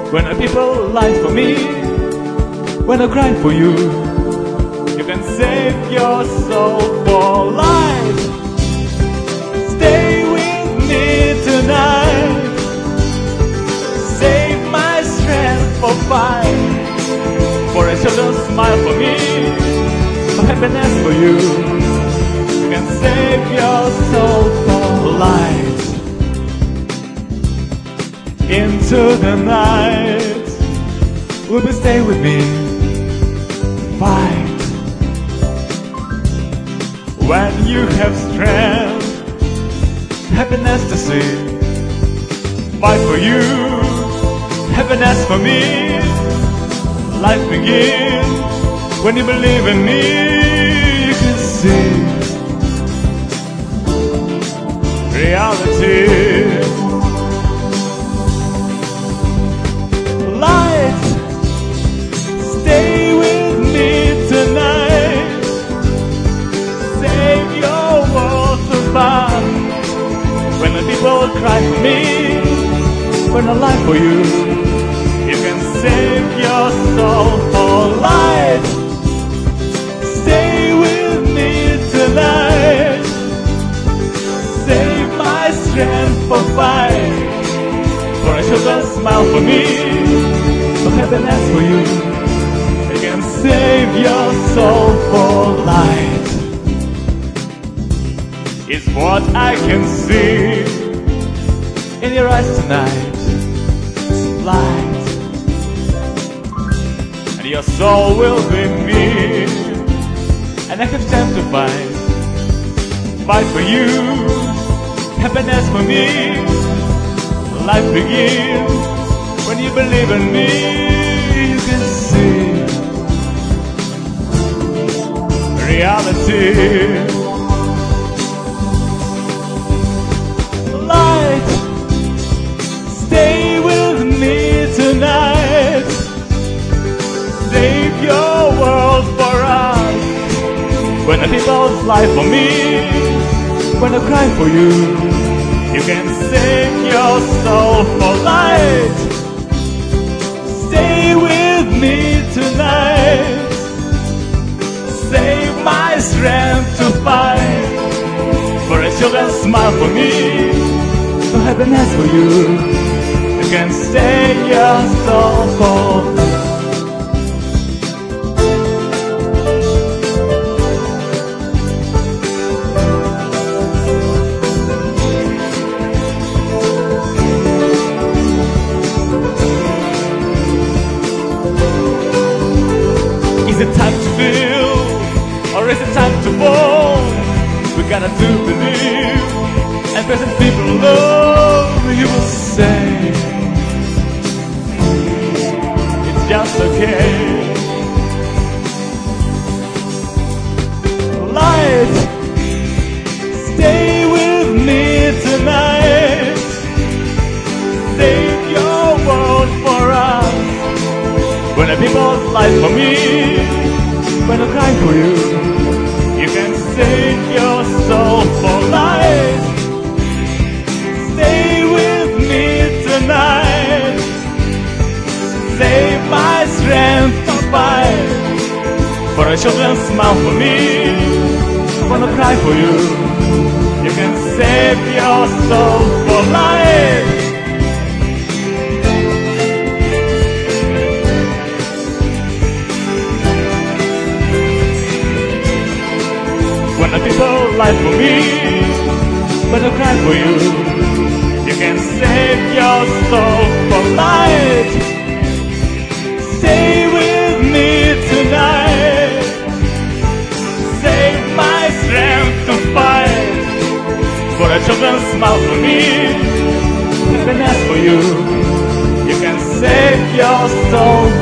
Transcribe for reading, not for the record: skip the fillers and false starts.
When the people lie for me, when I cry for you, you can save your soul for life. Stay with me tonight. Save my strength for fight. For a children smile for me, for happiness for you. You can save your soul for life. Into the night, will you stay with me? Fight. When you have strength, happiness to see. Fight for you, happiness for me. Life begins when you believe in me. You can see reality. Light, stay with me tonight. Save your world to find. When the people cry for me, when I lie for you, you can save your soul for life. Stay with me tonight. Save my strength for fight. For a children smile for me, for happiness for you. You can save your soul for light. It's what I can see in your eyes tonight. Light. And your soul will be me. And I have time to fight. Fight for you, happiness for me. Life begins when you believe in me. You can see reality. Light, stay with me tonight. Save your world for us. When the people lie for me, when I cry for you, you can save your soul for light. Stay with me tonight. Save my strength to fight. For a children smile for me, for happiness for you. You can save your soul for life. Is it time to build, or is it time to fall? We gotta do believe, and present people love. You will say it's just okay. Light, stay with me tonight. Save your world for us. When the people lie for me, when I cry for you, you can save your soul for life. Stay with me tonight. Save my strength to fight. For a children smile for me, when I cry for you, you can save your soul for life. When the people lie for me, when I cry for you, you can save your soul for life. Stay with me tonight. Save my strength to fight. For a children smile for me, happiness for you. You can save your soul